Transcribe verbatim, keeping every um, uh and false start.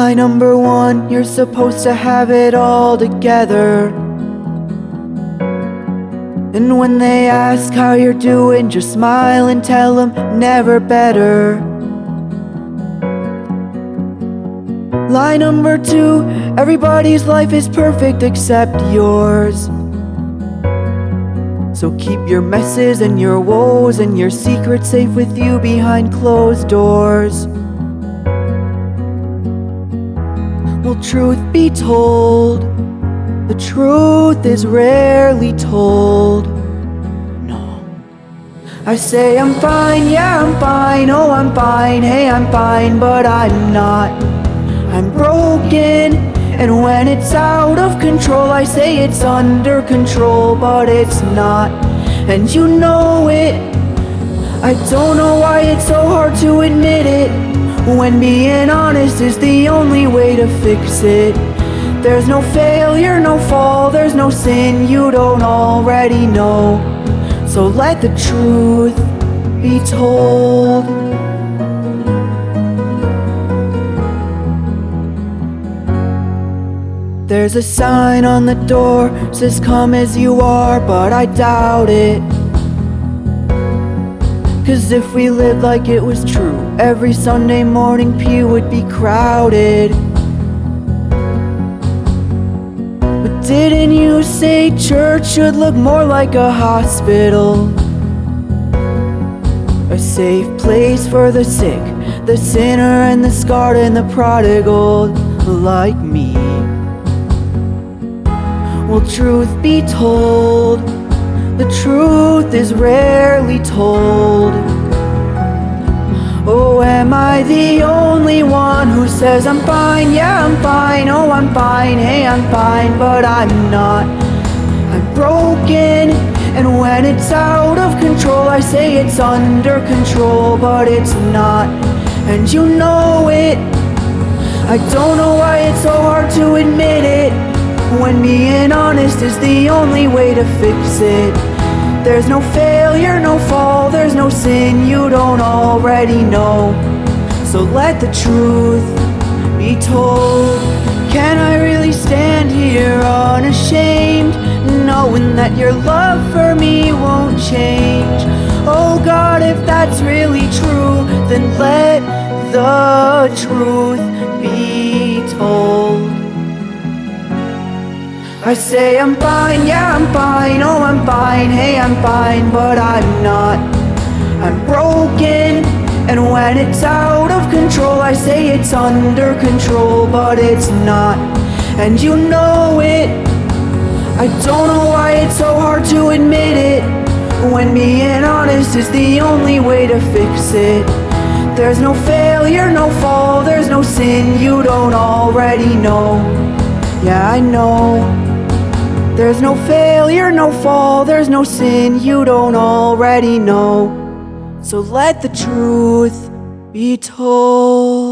Lie number one, you're supposed to have it all together. And when they ask how you're doing, just smile and tell them never better. Lie number two, everybody's life is perfect except yours. So keep your messes and your woes and your secrets safe with you behind closed doors. Well, truth be told, the truth is rarely told. No. I say I'm fine, yeah I'm fine, oh I'm fine, hey I'm fine, but I'm not. I'm broken, and when it's out of control I say it's under control, but it's not, and you know it. I don't know why it's so hard to admit it, when being honest is the only way to fix it. There's no failure, no fall, there's no sin you don't already know. So let the truth be told. There's a sign on the door, says come as you are, but I doubt it. Cause if we lived like it was true, every Sunday morning pew would be crowded. But didn't you say church should look more like a hospital? A safe place for the sick, the sinner and the scarred and the prodigal like me. Well, truth be told, the truth is rarely told. Oh, am I the only one who says I'm fine, yeah I'm fine, oh I'm fine, hey I'm fine, but I'm not. I'm broken, and when it's out of control I say it's under control, but it's not, and you know it. I don't know why it's so hard to admit it, when being honest is the only way to fix it. There's no failure, no fall, there's no sin you don't already know. So let the truth be told. Can I really stand here unashamed, knowing that your love for me won't change? Oh God, if that's really true, then let the truth be told. I say I'm fine, yeah I'm fine, oh I'm fine, hey I'm fine, but I'm not. I'm broken, and when it's out of control I say it's under control, but it's not, and you know it. I don't know why it's so hard to admit it, when being honest is the only way to fix it. There's no failure, no fall, there's no sin you don't already know. Yeah, I know. There's no failure, no fall, there's no sin you don't already know. So let the truth be told.